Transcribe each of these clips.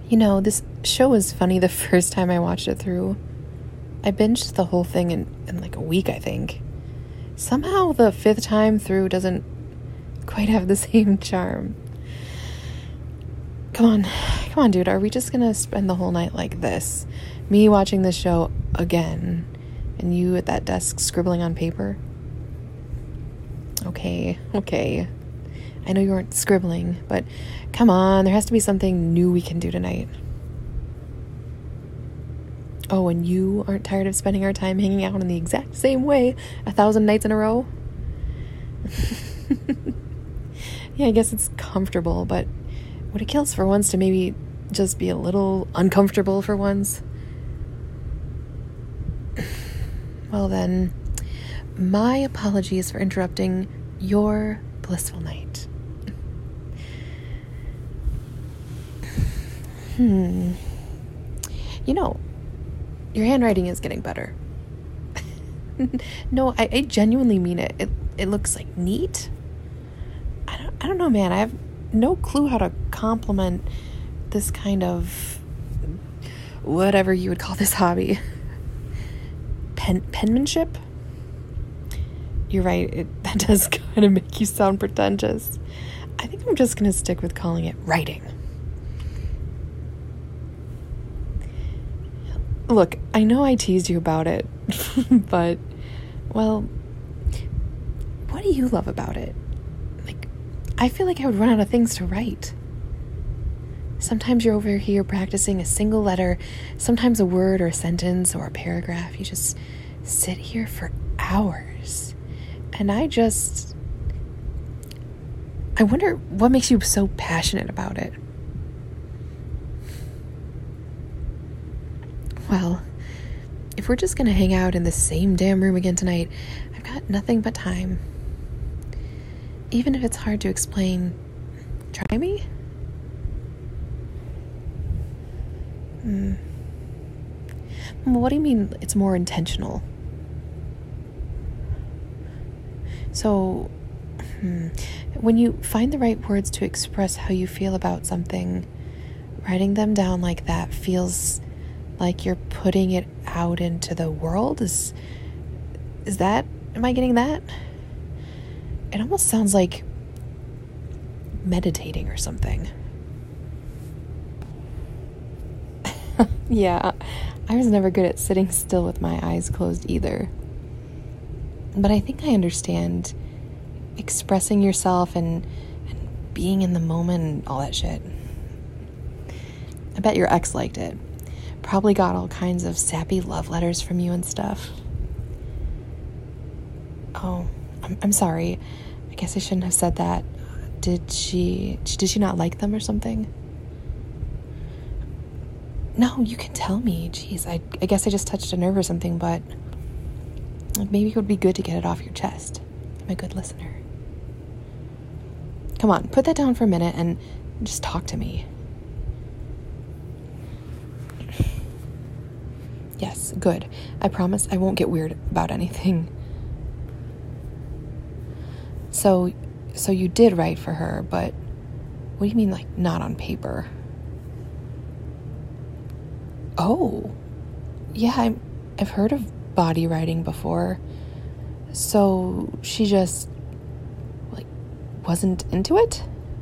This show was funny the first time I watched it through. I binged the whole thing in like a week, I think. Somehow the fifth time through doesn't quite have the same charm. Come on, dude. Are we just gonna spend the whole night like this? Me watching this show again, and you at that desk scribbling on paper? Okay. I know you weren't scribbling, but come on, there has to be something new we can do tonight. Oh, and you aren't tired of spending our time hanging out in the exact same way 1,000 nights in a row? Yeah, I guess it's comfortable, but would it kills for once to maybe just be a little uncomfortable for once? Well then, my apologies for interrupting your blissful night. Your handwriting is getting better. No, I genuinely mean it. It looks like neat. I don't know, man. I have no clue how to compliment this kind of whatever you would call this hobby. Penmanship? You're right. That does kind of make you sound pretentious. I think I'm just going to stick with calling it writing. Look, I know I teased you about it, but, well, what do you love about it? Like, I feel like I would run out of things to write. Sometimes you're over here practicing a single letter, sometimes a word or a sentence or a paragraph. You just sit here for hours. And I wonder what makes you so passionate about it. Well, if we're just gonna hang out in the same damn room again tonight, I've got nothing but time. Even if it's hard to explain, try me? What do you mean it's more intentional? So, when you find the right words to express how you feel about something, writing them down like that feels like you're putting it out into the world? Is that, am I getting that? It almost sounds like meditating or something. Yeah, I was never good at sitting still with my eyes closed either. But I think I understand expressing yourself and being in the moment and all that shit. I bet your ex liked it. Probably got all kinds of sappy love letters from you and stuff. Oh, I'm sorry. I guess I shouldn't have said that. Did she not like them or something? No, you can tell me. Jeez, I guess I just touched a nerve or something, but maybe it would be good to get it off your chest. I'm a good listener. Come on, put that down for a minute and just talk to me. Yes, good. I promise I won't get weird about anything. So you did write for her, but what do you mean, like, not on paper? Oh, yeah, I've heard of body writing before. So she just, like, wasn't into it?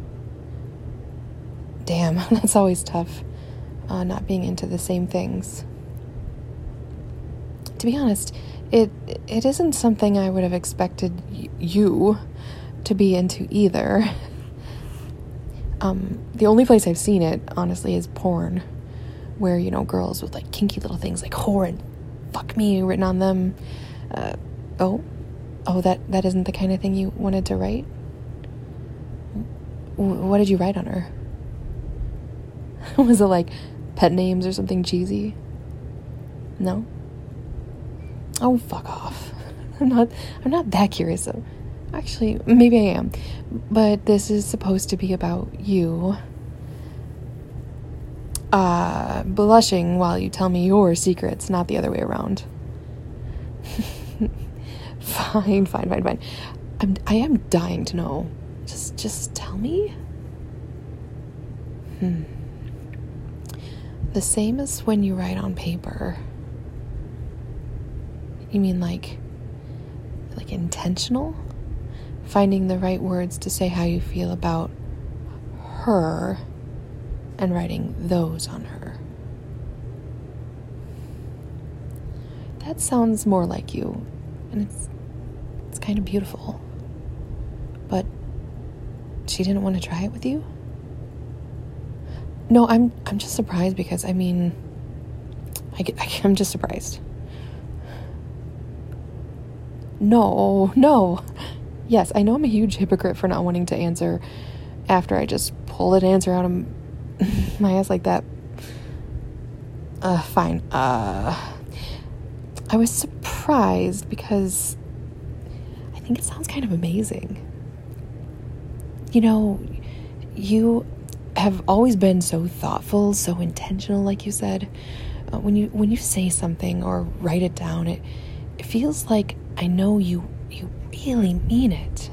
Damn, that's always tough, not being into the same things. To be honest, it isn't something I would have expected you to be into either. The only place I've seen it, honestly, is porn, where, girls with, like, kinky little things like whore and fuck me written on them. That isn't the kind of thing you wanted to write? What did you write on her? Was it, like, pet names or something cheesy? No? Oh, fuck off. I'm not that curious, though. Actually, maybe I am. But this is supposed to be about you. Blushing while you tell me your secrets, not the other way around. Fine. I am dying to know. Just tell me. The same as when you write on paper. You mean like intentional? Finding the right words to say how you feel about her and writing those on her. That sounds more like you, and it's kind of beautiful. But she didn't want to try it with you? No, I'm just surprised because, I'm just surprised. No. Yes, I know I'm a huge hypocrite for not wanting to answer after I just pull an answer out of my ass like that. Fine. I was surprised because I think it sounds kind of amazing. You know, you have always been so thoughtful, so intentional, like you said. When you say something or write it down, it feels like I know you really mean it.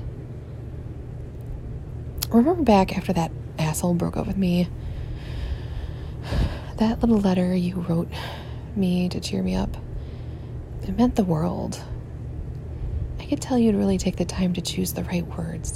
Remember back after that asshole broke up with me, that little letter you wrote me to cheer me up? It meant the world. I could tell you'd really take the time to choose the right words.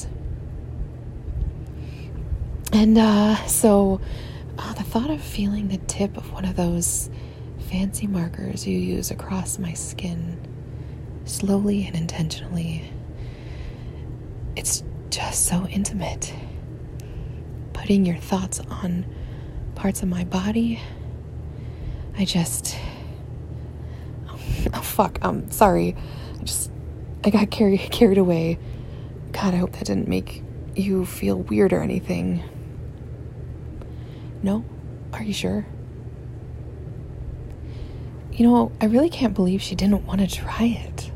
And so the thought of feeling the tip of one of those fancy markers you use across my skin, slowly and intentionally, it's just so intimate. Putting your thoughts on parts of my body, oh fuck, sorry. I got carried away. God, I hope that didn't make you feel weird or anything. No? Are you sure? You know, I really can't believe she didn't want to try it.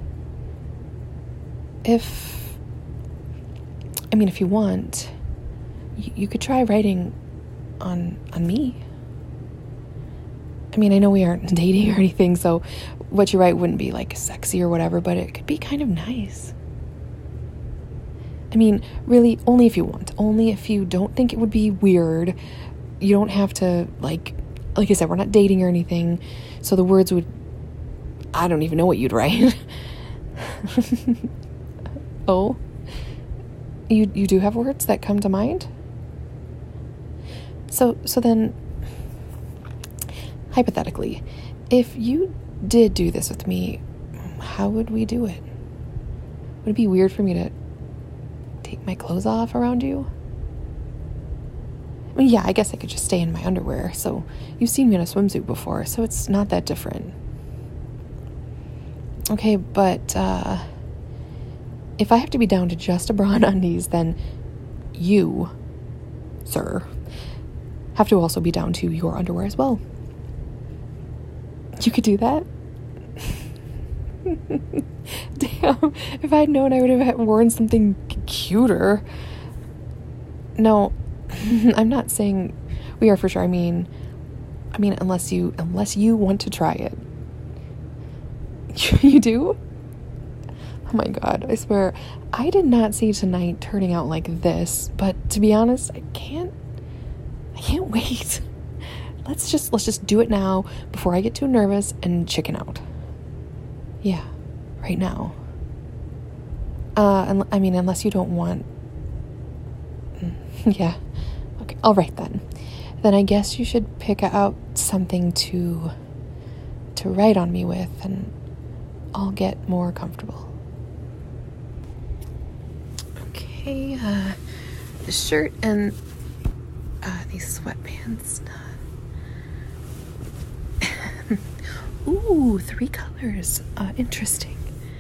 If you want, you could try writing on me. I know we aren't dating or anything, so what you write wouldn't be like sexy or whatever, but it could be kind of nice. Really, only if you want. Only if you don't think it would be weird. You don't have to, like I said, we're not dating or anything, so the words would, I don't even know what you'd write. Oh? You do have words that come to mind? So then, hypothetically, if you did do this with me, how would we do it? Would it be weird for me to take my clothes off around you? Yeah, I guess I could just stay in my underwear. So you've seen me in a swimsuit before, so it's not that different. Okay, but if I have to be down to just a bra and undies, then you, sir, have to also be down to your underwear as well. You could do that? Damn, if I'd known, I would have worn something cuter. No, I'm not saying we are for sure. Unless you want to try it. You do? Oh my God, I swear, I did not see tonight turning out like this, but to be honest, I can't wait. Let's just do it now before I get too nervous and chicken out. Yeah, right now. Unless you don't want... Yeah. Okay, all right then. Then I guess you should pick out something to write on me with, and I'll get more comfortable. Okay, the shirt and these sweatpants. Ooh, 3 colors. Interesting.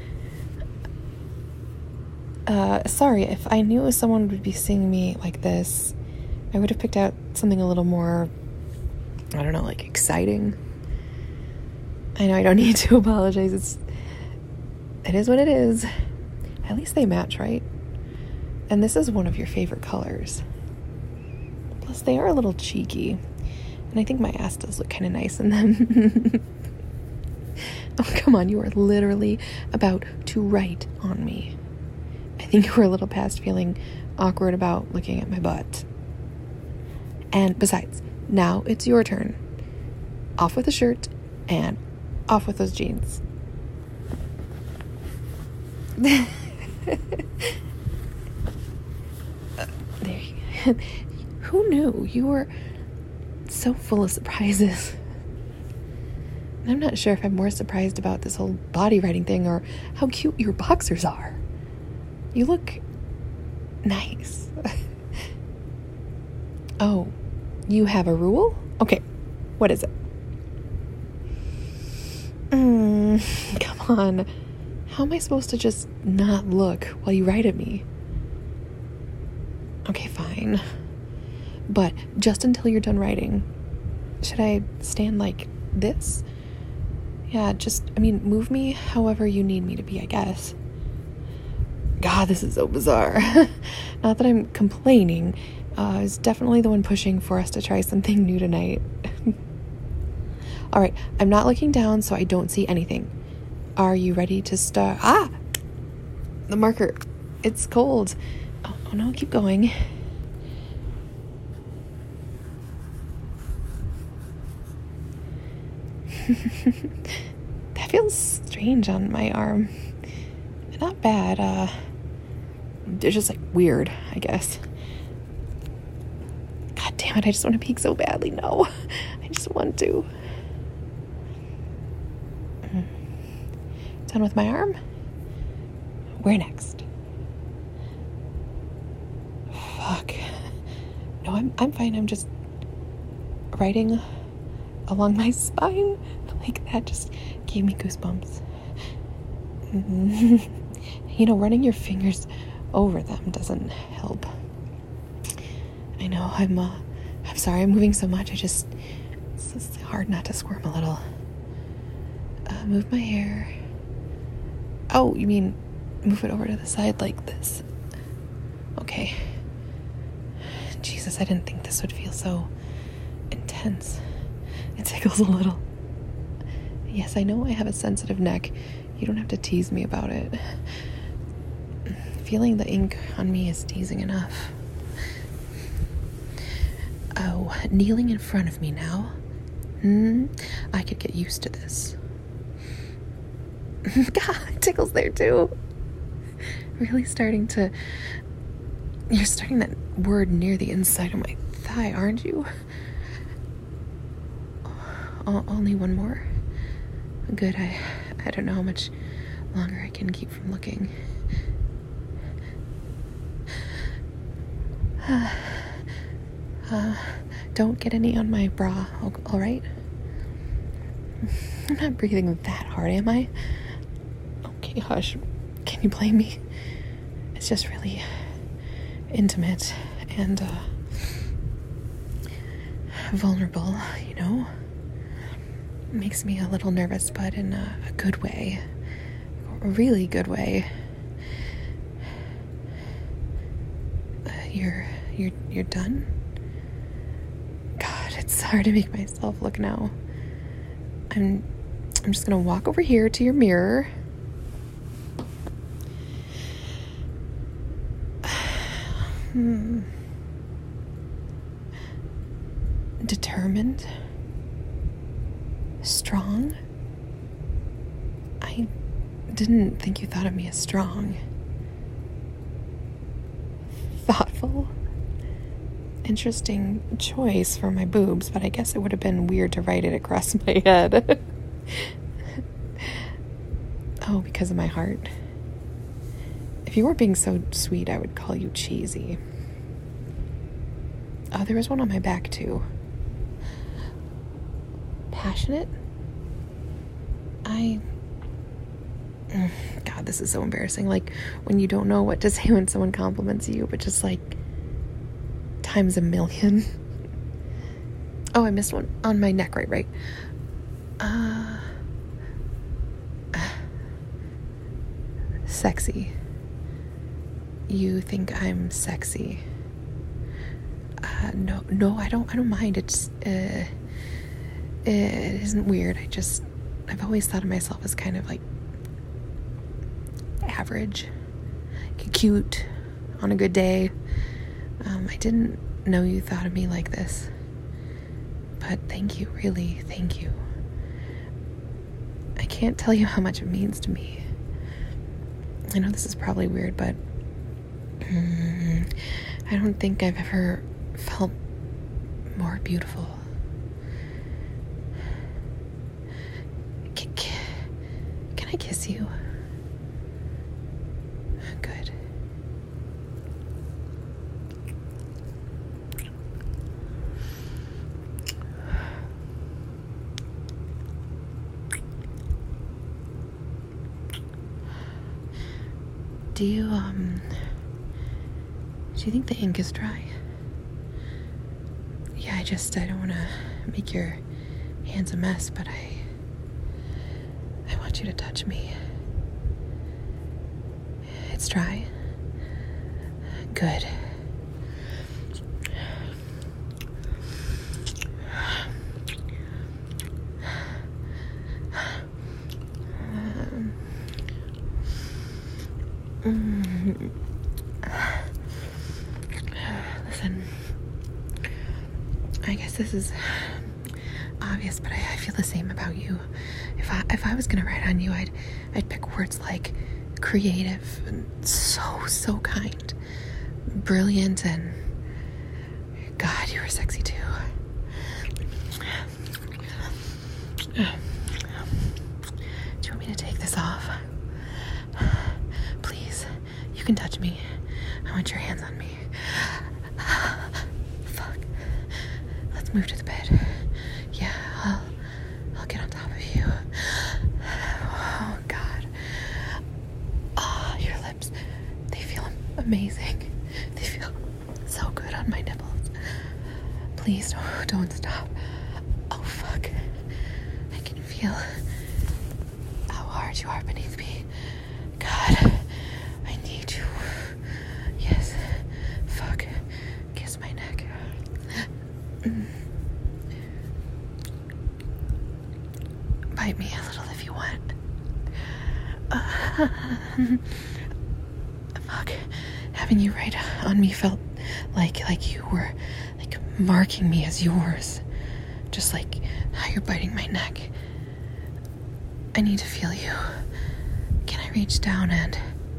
Sorry, if I knew someone would be seeing me like this, I would have picked out something a little more, I don't know, like exciting. I know I don't need to apologize. It is what it is. At least they match, right? And this is one of your favorite colors. Plus, they are a little cheeky. And I think my ass does look kind of nice in them. Oh, come on. You are literally about to write on me. I think you were a little past feeling awkward about looking at my butt. And besides, now it's your turn. off with the shirt and off with those jeans. There you, who knew you were so full of surprises? I'm not sure if I'm more surprised about this whole body writing thing or how cute your boxers are. You look nice. Oh, you have a rule? Okay, what is it? Come on. How am I supposed to just not look while you write at me? Okay, fine. But just until you're done writing, should I stand like this? Yeah, move me however you need me to be, I guess. God, this is so bizarre. Not that I'm complaining. I was definitely the one pushing for us to try something new tonight. All right, I'm not looking down, so I don't see anything. Are you ready to start? The marker. It's cold. Oh no, keep going. That feels strange on my arm. Not bad. It's just like weird, I guess. God damn it, I just want to peek so badly. No, I just want to. Done with my arm? Where next? Fuck. No, I'm fine. I'm just writing along my spine. Like, that just gave me goosebumps. Running your fingers over them doesn't help. I know, I'm sorry I'm moving so much. It's hard not to squirm a little. Move my hair. Oh, you mean move it over to the side like this? Okay. Jesus, I didn't think this would feel so intense. It tickles a little. Yes, I know I have a sensitive neck. You don't have to tease me about it. Feeling the ink on me is teasing enough. Oh, kneeling in front of me now? I could get used to this. God, it tickles there too. Really you're starting that word near the inside of my thigh, aren't you? Only one more? Good, I don't know how much longer I can keep from looking. Don't get any on my bra, all right? I'm not breathing that hard, am I? Okay, hush. Can you blame me? It's just really intimate and vulnerable, It makes me a little nervous, but in a good way. A really good way. You're done? God, it's hard to make myself look now. I'm just gonna walk over here to your mirror. Determined. Strong. I didn't think you thought of me as strong. Thoughtful. Interesting choice for my boobs, but I guess it would have been weird to write it across my head. Oh, because of my heart. If you weren't being so sweet, I would call you cheesy. Oh, there was one on my back, too. Passionate? God, this is so embarrassing. Like, when you don't know what to say when someone compliments you, but just, like, times a million. Oh, I missed one on my neck, right. Sexy. You think I'm sexy? No, I don't mind. It's, it isn't weird. I've always thought of myself as kind of like average, cute on a good day. I didn't know you thought of me like this. But thank you, really, thank you. I can't tell you how much it means to me. I know this is probably weird, but I don't think I've ever felt more beautiful. Can I kiss you? Good. Do you think the ink is dry? Yeah, I don't want to make your hands a mess, but I want you to touch me. It's dry? Good. Listen, I guess this is obvious, but I feel the same about you. If I was gonna write on you, I'd pick words like creative and so kind, brilliant, and God, you were sexy too. Do you want me to take this off? Please, you can touch me. I want your hands on me. Fuck. Let's move to the bed. Yeah, I'll get on top of you. Oh, God. Oh, your lips, they feel amazing. They feel so good on my nipples. Please don't stop. Oh, fuck. I can feel how hard you are beneath me. God, I need you. Yes. Fuck. Kiss my neck. Bite me a little if you want. Fuck. Having you right on me felt like you were like marking me as yours. Just like how you're biting my neck. I need to feel you. Can I reach down and...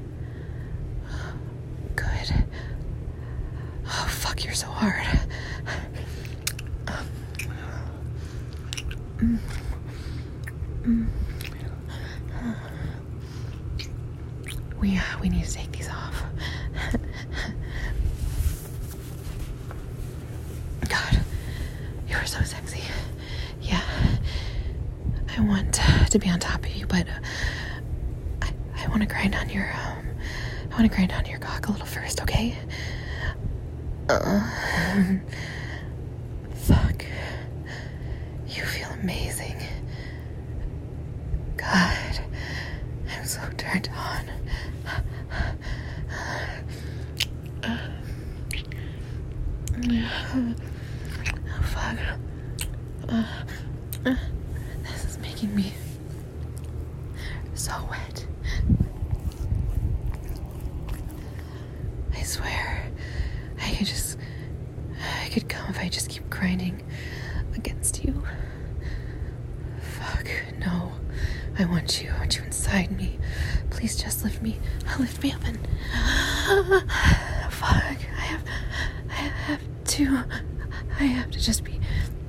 Good. Oh, fuck, you're so hard. We need to take these off. God, you're so sexy. Yeah, I want to be on top of you, but I want to grind on your cock a little first, okay? Fuck. You feel amazing. God, I'm so turned on. Oh, fuck. This is making me so wet. I swear, I could come if I just keep grinding against you. Fuck, no. I want you inside me. Please just lift me up and... Fuck, I have to just be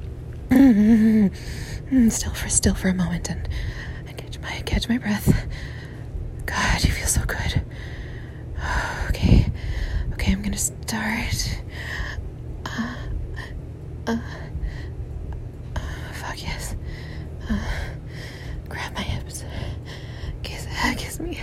still for a moment and catch my breath. God, you feel so good. Okay, I'm gonna start. Fuck yes. Grab my hips. Kiss me.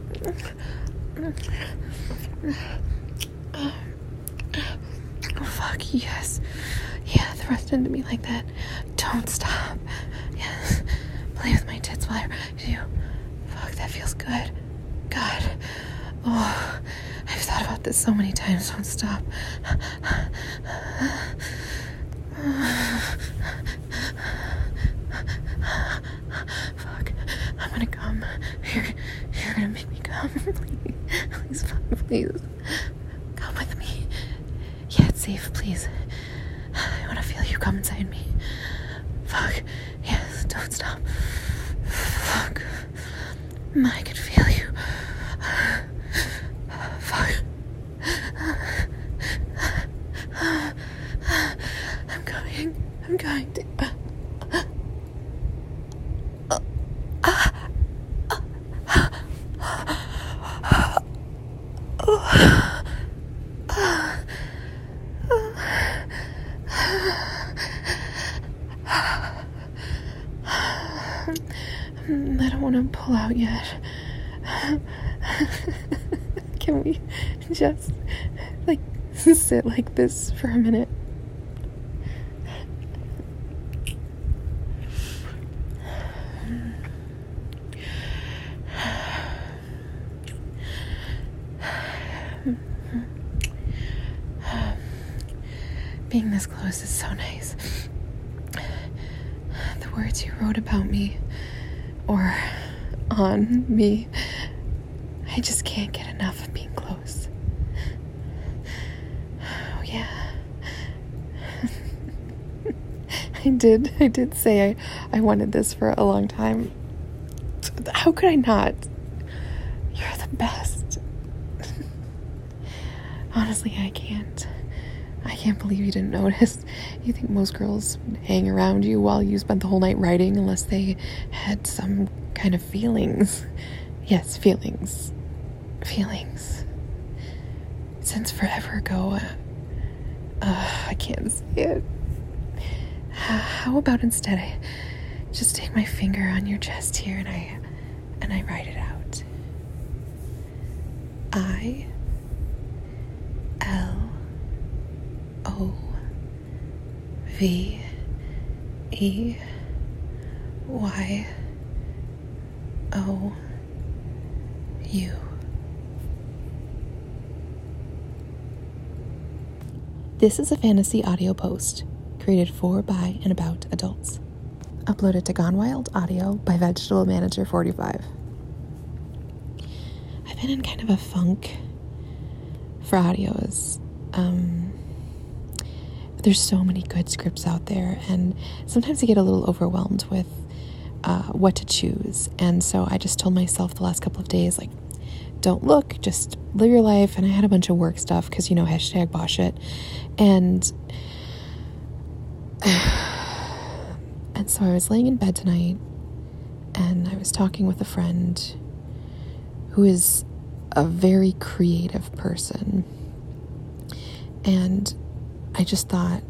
Oh, fuck, yes. Yeah, thrust into me like that. Don't stop. Yes. Play with my tits while I do. Fuck, that feels good. God. Oh, I've thought about this so many times. Don't stop. Fuck. I'm gonna come. You're gonna make me come. Please, fuck, please. Come with me. Yeah, it's safe, please. I wanna feel you come inside me. Fuck. Yes, don't stop. Fuck. I can feel you. Fuck. I'm going to. I don't want to pull out yet. Can we just, sit like this for a minute? Being this close is so nice. The words you wrote about me, or on me, I just can't get enough of being close. Oh yeah. I did say I wanted this for a long time. How could I not? You're the best. Honestly, I can't believe you didn't notice. You think most girls hang around you while you spent the whole night writing unless they had some kind of feelings. Yes, feelings. Feelings. Since forever ago. I can't say it. How about instead I just take my finger on your chest here and I write it out. ILOVEYOU. This is a fantasy audio post created for, by, and about adults. Uploaded to Gone Wild Audio by Vegetable Manager 45. I've been in kind of a funk for audios. There's so many good scripts out there, and sometimes I get a little overwhelmed with what to choose. And so I just told myself the last couple of days, don't look, just live your life. And I had a bunch of work stuff because, #boshit. And so I was laying in bed tonight, and I was talking with a friend who is a very creative person. And I just thought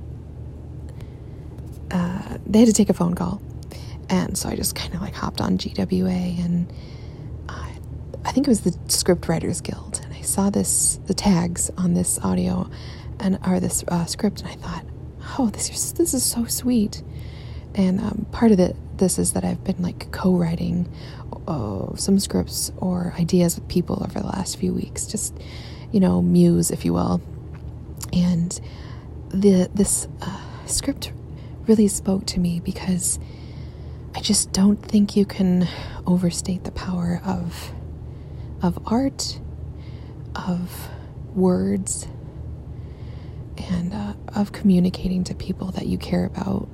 they had to take a phone call. And so I just kind of hopped on GWA, and I think it was the Script Writers Guild. And I saw the tags on this audio or this script, and I thought, oh, this is so sweet. And part of this is that I've been co-writing some scripts or ideas with people over the last few weeks, just muse, if you will. And this script really spoke to me because I just don't think you can overstate the power of art, of words, and of communicating to people that you care about.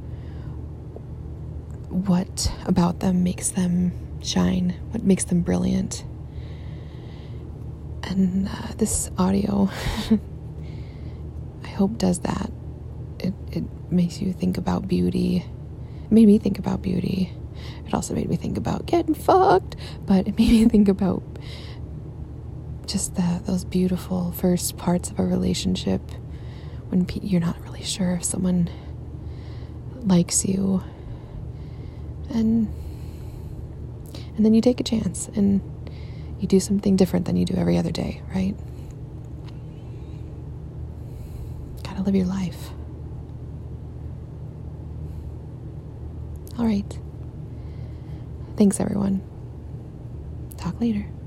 What about them makes them shine? What makes them brilliant? And this audio, I hope, does that. It makes you think about beauty. It made me think about beauty. It also made me think about getting fucked, but it made me think about just those beautiful first parts of a relationship when you're not really sure if someone likes you, and then you take a chance and you do something different than you do every other day, right? Gotta live your life. All right. Thanks, everyone. Talk later.